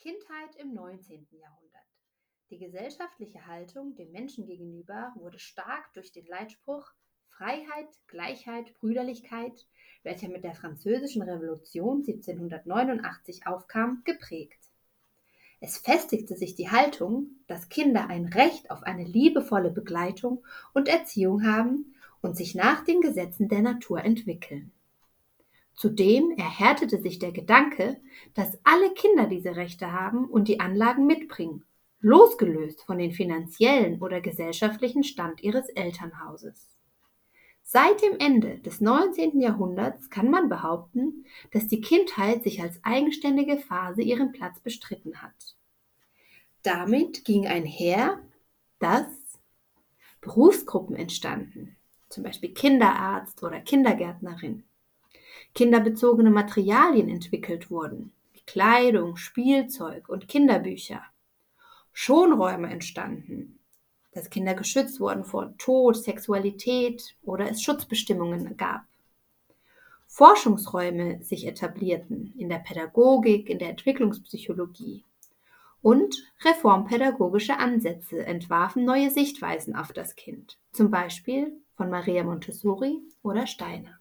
Kindheit im 19. Jahrhundert. Die gesellschaftliche Haltung dem Menschen gegenüber wurde stark durch den Leitspruch Freiheit, Gleichheit, Brüderlichkeit, welcher mit der Französischen Revolution 1789 aufkam, geprägt. Es festigte sich die Haltung, dass Kinder ein Recht auf eine liebevolle Begleitung und Erziehung haben und sich nach den Gesetzen der Natur entwickeln. Zudem erhärtete sich der Gedanke, dass alle Kinder diese Rechte haben und die Anlagen mitbringen, losgelöst von dem finanziellen oder gesellschaftlichen Stand ihres Elternhauses. Seit dem Ende des 19. Jahrhunderts kann man behaupten, dass die Kindheit sich als eigenständige Phase ihren Platz bestritten hat. Damit ging einher, dass Berufsgruppen entstanden, zum Beispiel Kinderarzt oder Kindergärtnerin, kinderbezogene Materialien entwickelt wurden, wie Kleidung, Spielzeug und Kinderbücher, Schonräume entstanden, dass Kinder geschützt wurden vor Tod, Sexualität oder es Schutzbestimmungen gab. Forschungsräume sich etablierten in der Pädagogik, in der Entwicklungspsychologie und reformpädagogische Ansätze entwarfen neue Sichtweisen auf das Kind, zum Beispiel von Maria Montessori oder Steiner.